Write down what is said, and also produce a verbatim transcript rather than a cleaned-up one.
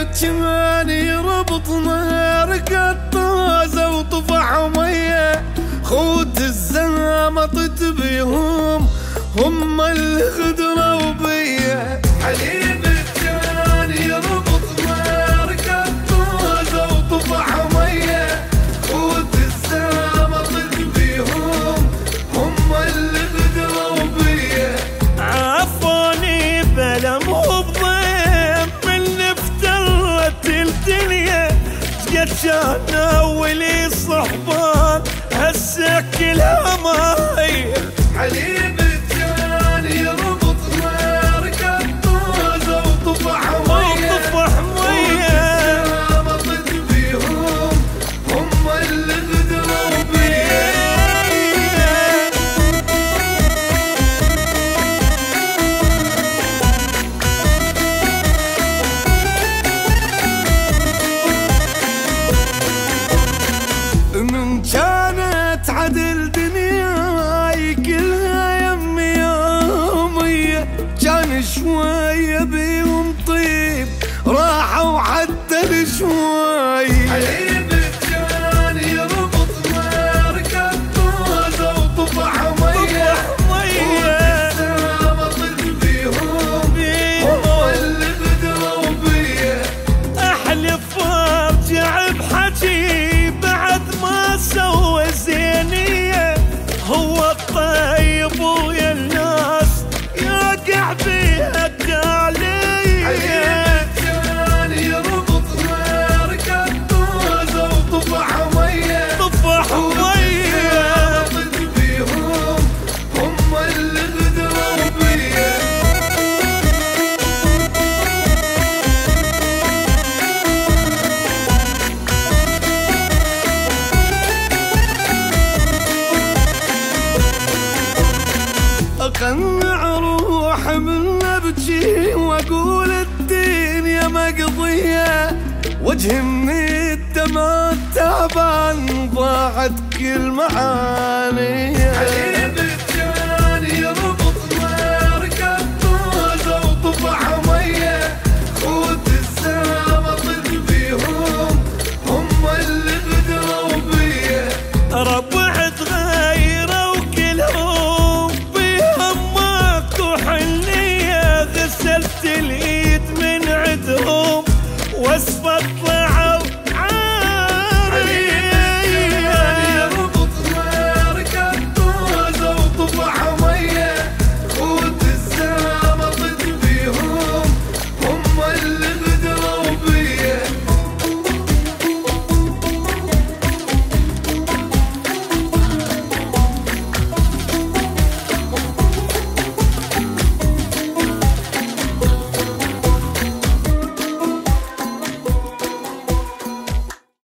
كان يربط نهارك الطازة وطفح مية، خوت الزامطت بيهم هم اللي غدروا بيا. حليب كان يربط نهارك الطازة وطفح مية، خوت الزامطت بيهم هم اللي غدروا بيا. عفوني بلا مو بضيم من افترت الدنيا، قد كان اولي صحبان هسه كلها ماي. حليب كان يربط نهارك الطازة وطفح مية، وطفح مية زامطت بيهم هم اللي غدروا بيا. من كانت عدل دنياي كلها يمي يومية، كان شوية بيهم طيب راحوا حتى الشوي. حليب كان يربط نهارك الطازة وطفح مية، زامطت بيهم هم اللي غدروا بيا. احلف ارجع بحكي بعد ما سوى زينية، هو الطيب ويا الناس يوقع بيها التالية. حليب كان يربط نهارك الطازة وطفح مية، طفح مية زامطت بيهم هم اللي غدروا بيا. أقنع روح من أبكي وأقول الدنيا مقضية، وجهي من الدمع تعبان ضاعت كل معانيه. حليب كان يربط نهارك الطازة وطفح مية، خوت الزامطت بيهم هم اللي غدروا بيا. ربع تغيروا كلهم بيهم ماكو حنية، غسلت الايد من عدهم واسفط